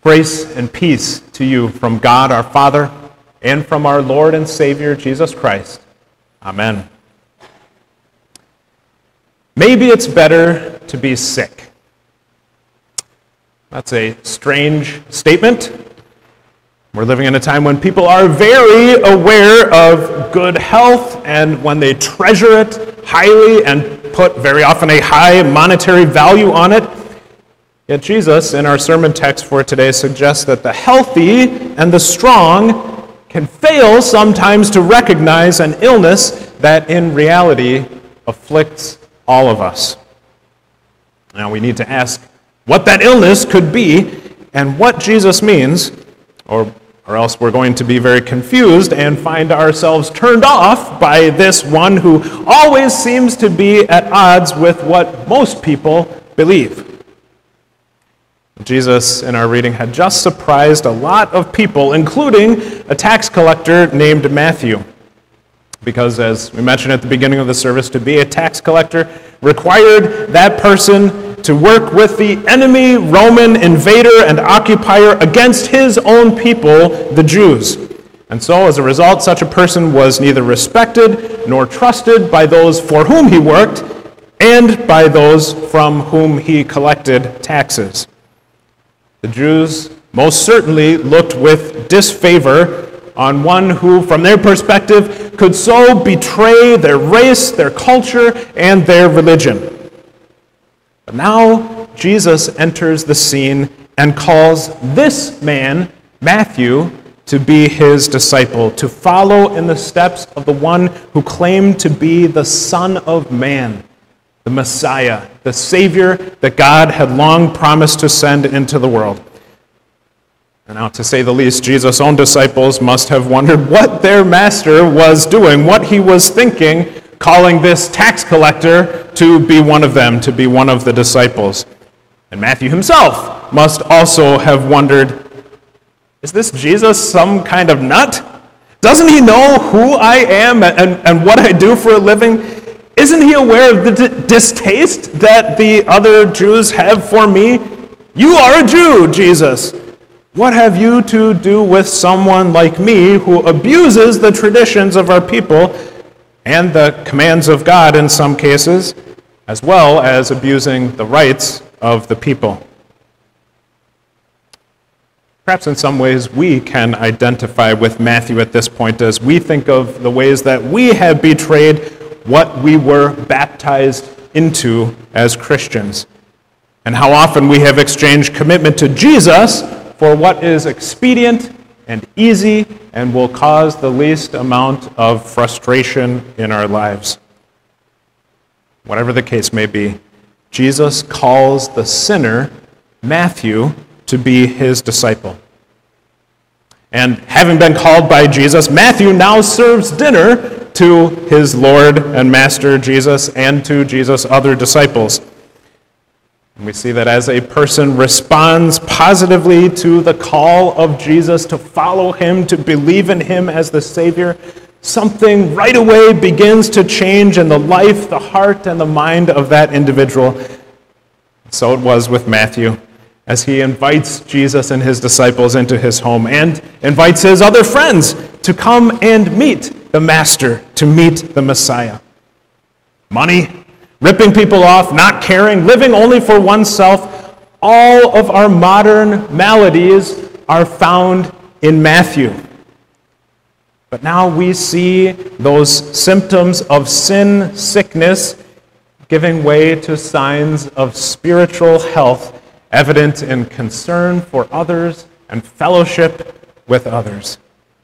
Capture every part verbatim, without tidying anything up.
Grace and peace to you from God our Father and from our Lord and Savior Jesus Christ. Amen. Maybe it's better to be sick. That's a strange statement. We're living in a time when people are very aware of good health and when they treasure it highly and put very often a high monetary value on it. Yet Jesus, in our sermon text for today, suggests that the healthy and the strong can fail sometimes to recognize an illness that in reality afflicts all of us. Now we need to ask what that illness could be and what Jesus means, or, or else we're going to be very confused and find ourselves turned off by this one who always seems to be at odds with what most people believe. Jesus, in our reading, had just surprised a lot of people, including a tax collector named Matthew. Because, as we mentioned at the beginning of the service, to be a tax collector required that person to work with the enemy Roman invader and occupier against his own people, the Jews. And so, as a result, such a person was neither respected nor trusted by those for whom he worked and by those from whom he collected taxes. The Jews most certainly looked with disfavor on one who, from their perspective, could so betray their race, their culture, and their religion. But now Jesus enters the scene and calls this man, Matthew, to be his disciple, to follow in the steps of the one who claimed to be the Son of Man, the Messiah, the Savior that God had long promised to send into the world. And now, to say the least, Jesus' own disciples must have wondered what their master was doing, what he was thinking, calling this tax collector to be one of them, to be one of the disciples. And Matthew himself must also have wondered, is this Jesus some kind of nut? Doesn't he know who I am and, and what I do for a living? Isn't he aware of the d- distaste that the other Jews have for me? You are a Jew, Jesus. What have you to do with someone like me who abuses the traditions of our people and the commands of God in some cases, as well as abusing the rights of the people? Perhaps in some ways we can identify with Matthew at this point as we think of the ways that we have betrayed what we were baptized into as Christians, and how often we have exchanged commitment to Jesus for what is expedient and easy and will cause the least amount of frustration in our lives. Whatever the case may be, Jesus calls the sinner, Matthew, to be his disciple. And having been called by Jesus, Matthew now serves dinner to his Lord and Master Jesus and to Jesus' other disciples. And we see that as a person responds positively to the call of Jesus to follow him, to believe in him as the Savior, something right away begins to change in the life, the heart, and the mind of that individual. So it was with Matthew, as he invites Jesus and his disciples into his home and invites his other friends to come and meet the Master, to meet the Messiah. Money, ripping people off, not caring, living only for oneself, all of our modern maladies are found in Matthew. But now we see those symptoms of sin, sickness, giving way to signs of spiritual health, evident in concern for others and fellowship with others.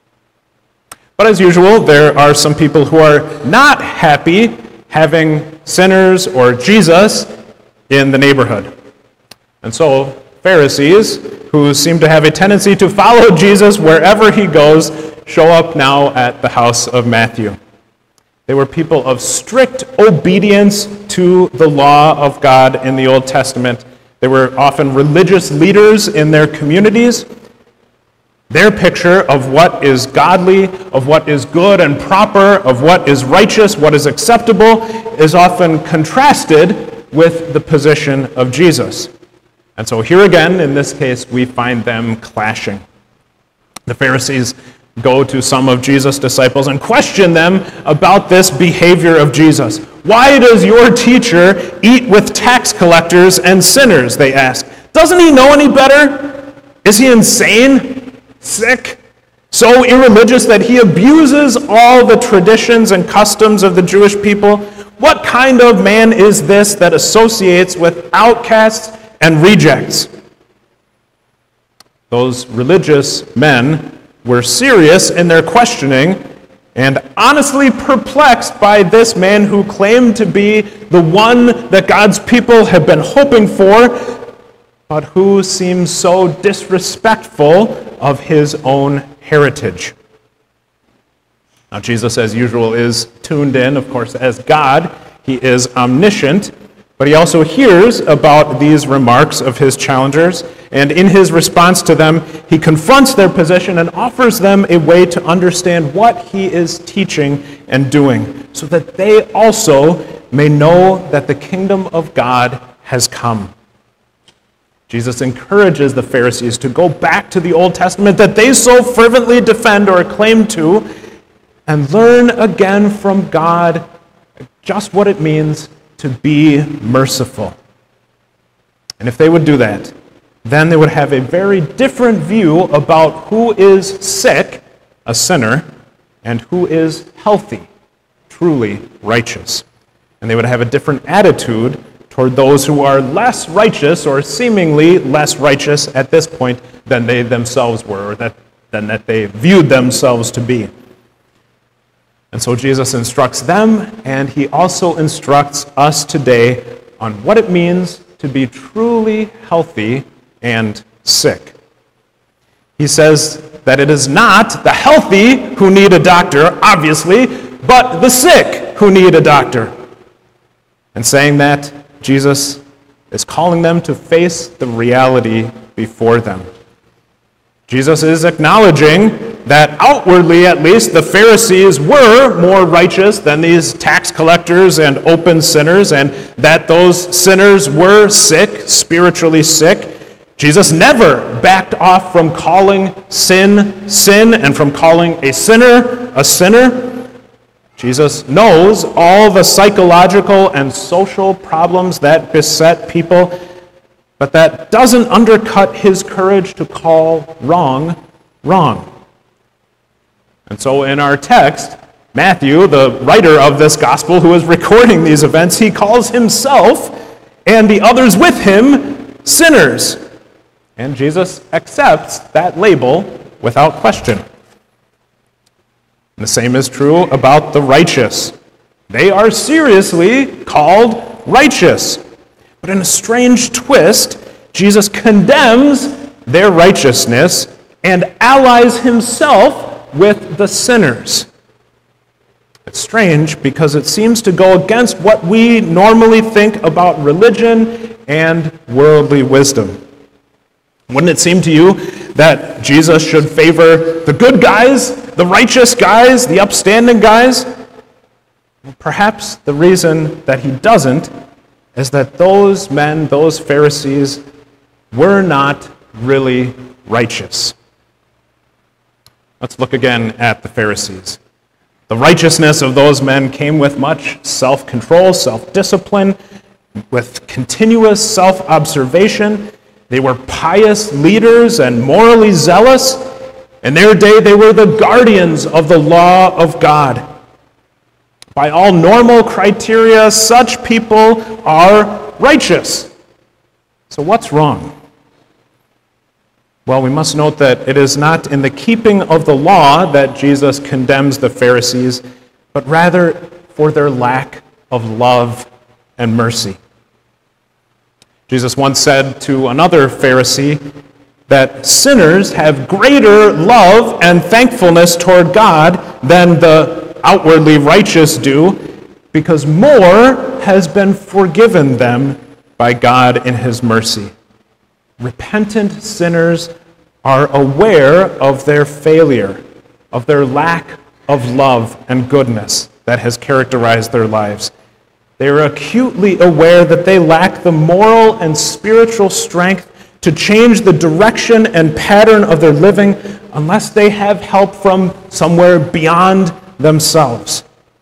But as usual, there are some people who are not happy having sinners or Jesus in the neighborhood. And so Pharisees, who seem to have a tendency to follow Jesus wherever he goes, show up now at the house of Matthew. They were people of strict obedience to the law of God in the Old Testament. They were often religious leaders in their communities. Their picture of what is godly, of what is good and proper, of what is righteous, what is acceptable, is often contrasted with the position of Jesus. And so here again, in this case, we find them clashing. The Pharisees go to some of Jesus' disciples and question them about this behavior of Jesus. Why does your teacher eat with tax collectors and sinners, they ask. Doesn't he know any better? Is he insane? Sick? So irreligious that he abuses all the traditions and customs of the Jewish people? What kind of man is this that associates with outcasts and rejects? Those religious men were serious in their questioning and honestly perplexed by this man who claimed to be the one that God's people have been hoping for, but who seems so disrespectful of his own heritage. Now, Jesus, as usual, is tuned in, of course, as God. He is omniscient, but he also hears about these remarks of his challengers, and in his response to them, he confronts their position and offers them a way to understand what he is teaching and doing, so that they also may know that the kingdom of God has come. Jesus encourages the Pharisees to go back to the Old Testament that they so fervently defend or claim to, and learn again from God just what it means to be merciful. And if they would do that, then they would have a very different view about who is sick, a sinner, and who is healthy, truly righteous. And they would have a different attitude toward those who are less righteous or seemingly less righteous at this point than they themselves were, or that, than that they viewed themselves to be. And so Jesus instructs them, and he also instructs us today on what it means to be truly healthy and sick. He says that it is not the healthy who need a doctor, obviously, but the sick who need a doctor. And saying that, Jesus is calling them to face the reality before them. Jesus is acknowledging that outwardly, at least, the Pharisees were more righteous than these tax collectors and open sinners, and that those sinners were sick, spiritually sick. Jesus never backed off from calling sin, sin, and from calling a sinner, a sinner. Jesus knows all the psychological and social problems that beset people, but that doesn't undercut his courage to call wrong, wrong. And so in our text, Matthew, the writer of this gospel who is recording these events, he calls himself and the others with him sinners. And Jesus accepts that label without question. And the same is true about the righteous. They are seriously called righteous. But in a strange twist, Jesus condemns their righteousness and allies himself with the sinners. It's strange because it seems to go against what we normally think about religion and worldly wisdom. Wouldn't it seem to you that Jesus should favor the good guys, the righteous guys, the upstanding guys? Well, perhaps the reason that he doesn't is that those men, those Pharisees, were not really righteous. Let's look again at the Pharisees. The righteousness of those men came with much self-control, self-discipline, with continuous self-observation. They were pious leaders and morally zealous. In their day, they were the guardians of the law of God. By all normal criteria, such people are righteous. So what's wrong? Well, we must note that it is not in the keeping of the law that Jesus condemns the Pharisees, but rather for their lack of love and mercy. Jesus once said to another Pharisee that sinners have greater love and thankfulness toward God than the outwardly righteous do, because more has been forgiven them by God in his mercy. Repentant sinners are aware of their failure, of their lack of love and goodness that has characterized their lives. They are acutely aware that they lack the moral and spiritual strength to change the direction and pattern of their living unless they have help from somewhere beyond themselves.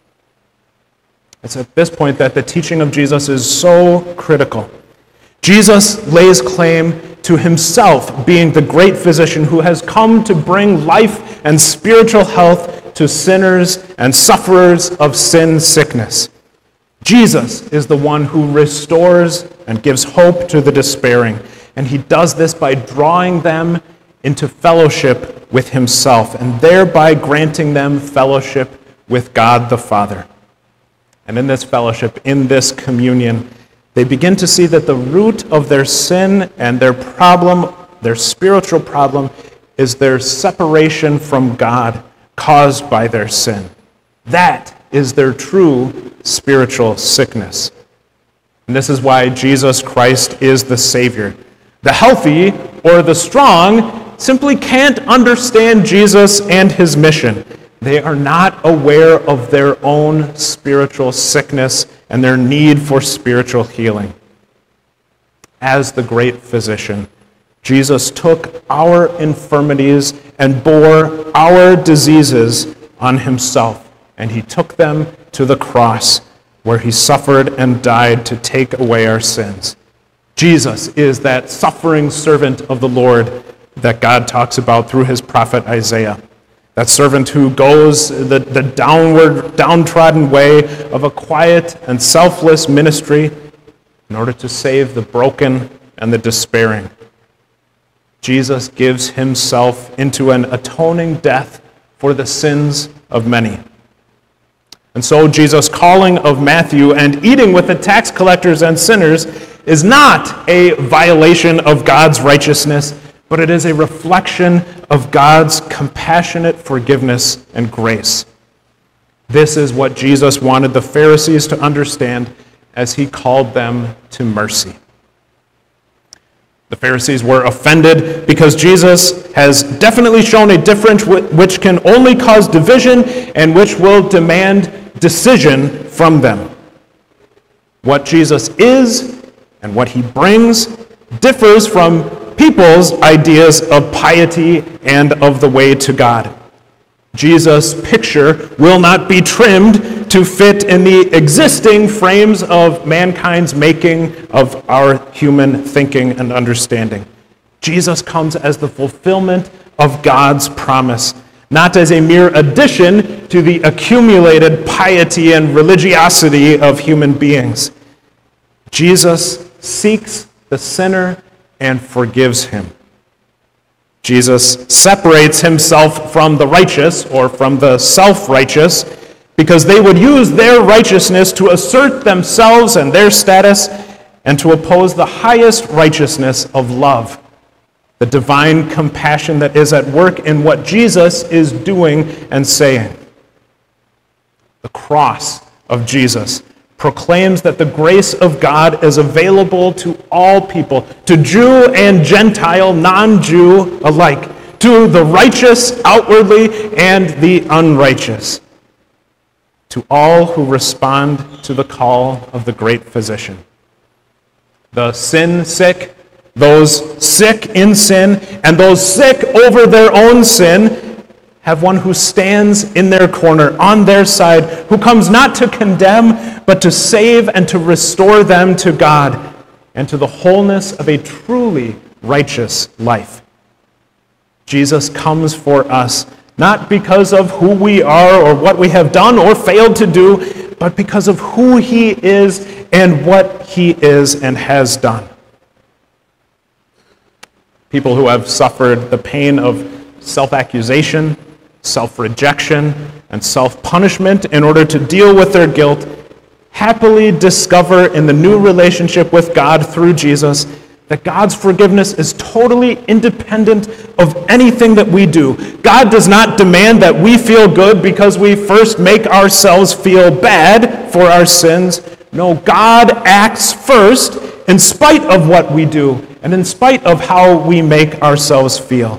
It's at this point that the teaching of Jesus is so critical. Jesus lays claim to himself being the great physician who has come to bring life and spiritual health to sinners and sufferers of sin sickness. Jesus is the one who restores and gives hope to the despairing, and he does this by drawing them into fellowship with himself and thereby granting them fellowship with God the Father. And in this fellowship, in this communion, they begin to see that the root of their sin and their problem, their spiritual problem, is their separation from God caused by their sin. That is their true spiritual sickness. And this is why Jesus Christ is the Savior. The healthy or the strong simply can't understand Jesus and his mission. They are not aware of their own spiritual sickness and their need for spiritual healing. As the great physician, Jesus took our infirmities and bore our diseases on himself, and he took them to the cross where he suffered and died to take away our sins. Jesus is that suffering servant of the Lord that God talks about through his prophet Isaiah. That servant who goes the, the downward, downtrodden way of a quiet and selfless ministry in order to save the broken and the despairing. Jesus gives himself into an atoning death for the sins of many. And so Jesus' calling of Matthew and eating with the tax collectors and sinners is not a violation of God's righteousness, but it is a reflection of God's compassionate forgiveness and grace. This is what Jesus wanted the Pharisees to understand as he called them to mercy. The Pharisees were offended because Jesus has definitely shown a difference which can only cause division and which will demand decision from them. What Jesus is and what he brings differs from people's ideas of piety and of the way to God. Jesus' picture will not be trimmed to fit in the existing frames of mankind's making of our human thinking and understanding. Jesus comes as the fulfillment of God's promise, not as a mere addition to the accumulated piety and religiosity of human beings. Jesus seeks the sinner and forgives him. Jesus separates himself from the righteous or from the self-righteous because they would use their righteousness to assert themselves and their status and to oppose the highest righteousness of love, the divine compassion that is at work in what Jesus is doing and saying. The cross of Jesus proclaims that the grace of God is available to all people, to Jew and Gentile, non-Jew alike, to the righteous outwardly and the unrighteous, to all who respond to the call of the great physician. The sin-sick, those sick in sin, and those sick over their own sin have one who stands in their corner, on their side, who comes not to condemn, but to save and to restore them to God and to the wholeness of a truly righteous life. Jesus comes for us, not because of who we are or what we have done or failed to do, but because of who he is and what he is and has done. People who have suffered the pain of self-accusation, self-rejection, and self-punishment in order to deal with their guilt happily discover in the new relationship with God through Jesus that God's forgiveness is totally independent of anything that we do. God does not demand that we feel good because we first make ourselves feel bad for our sins. No, God acts first in spite of what we do and in spite of how we make ourselves feel.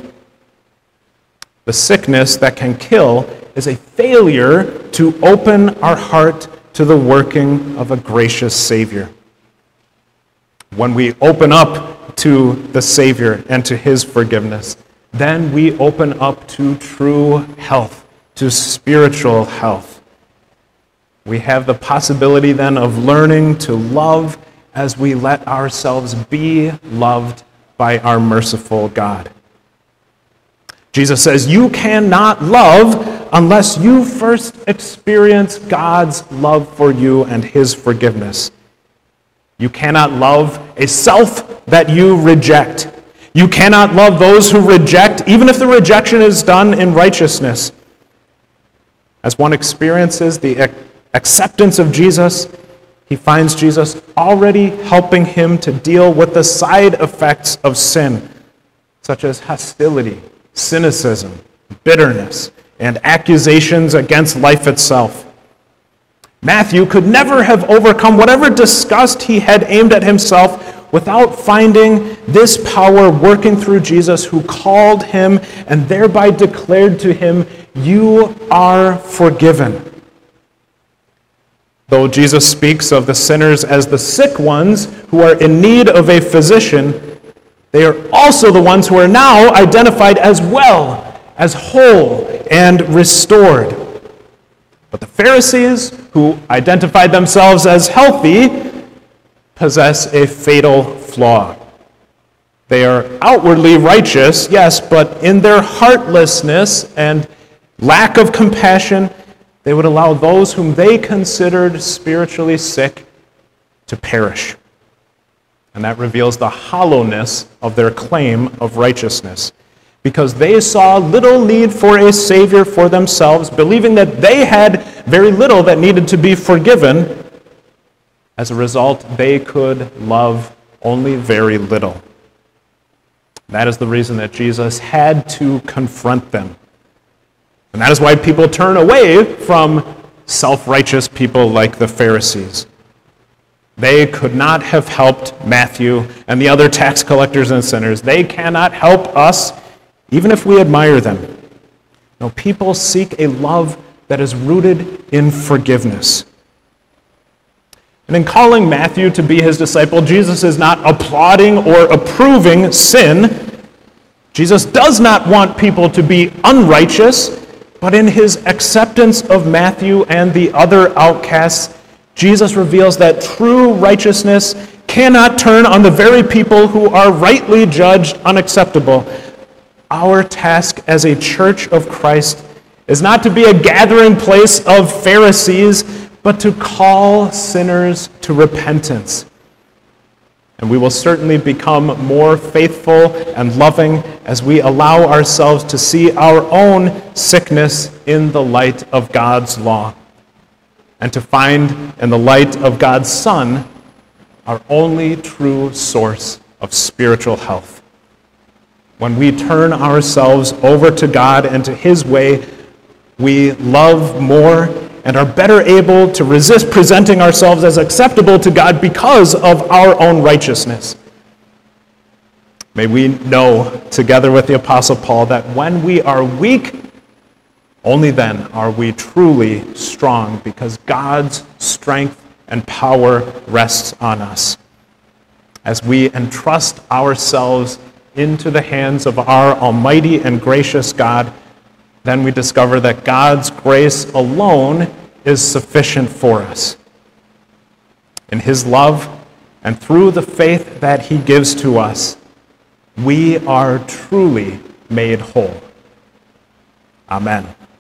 The sickness that can kill is a failure to open our heart to the working of a gracious Savior. When we open up to the Savior and to his forgiveness, then we open up to true health, to spiritual health. We have the possibility then of learning to love as we let ourselves be loved by our merciful God. Jesus says, you cannot love unless you first experience God's love for you and his forgiveness. You cannot love a self that you reject. You cannot love those who reject, even if the rejection is done in righteousness. As one experiences the acceptance of Jesus, he finds Jesus already helping him to deal with the side effects of sin, such as hostility, cynicism, bitterness, and accusations against life itself. Matthew could never have overcome whatever disgust he had aimed at himself without finding this power working through Jesus, who called him and thereby declared to him, "You are forgiven." Though Jesus speaks of the sinners as the sick ones who are in need of a physician, they are also the ones who are now identified as well, as whole and restored. But the Pharisees, who identified themselves as healthy, possess a fatal flaw. They are outwardly righteous, yes, but in their heartlessness and lack of compassion, they would allow those whom they considered spiritually sick to perish. And that reveals the hollowness of their claim of righteousness, because they saw little need for a Savior for themselves, believing that they had very little that needed to be forgiven. As a result, they could love only very little. That is the reason that Jesus had to confront them. And that is why people turn away from self-righteous people like the Pharisees. They could not have helped Matthew and the other tax collectors and sinners. They cannot help us, even if we admire them. No, people seek a love that is rooted in forgiveness. And in calling Matthew to be his disciple, Jesus is not applauding or approving sin. Jesus does not want people to be unrighteous, but in his acceptance of Matthew and the other outcasts, Jesus reveals that true righteousness cannot turn on the very people who are rightly judged unacceptable. Our task as a church of Christ is not to be a gathering place of Pharisees, but to call sinners to repentance. And we will certainly become more faithful and loving as we allow ourselves to see our own sickness in the light of God's law, and to find in the light of God's Son our only true source of spiritual health. When we turn ourselves over to God and to his way, we love more and are better able to resist presenting ourselves as acceptable to God because of our own righteousness. May we know, together with the Apostle Paul, that when we are weak, only then are we truly strong, because God's strength and power rests on us. As we entrust ourselves into the hands of our almighty and gracious God, then we discover that God's grace alone is sufficient for us. In his love and through the faith that he gives to us, we are truly made whole. Amen.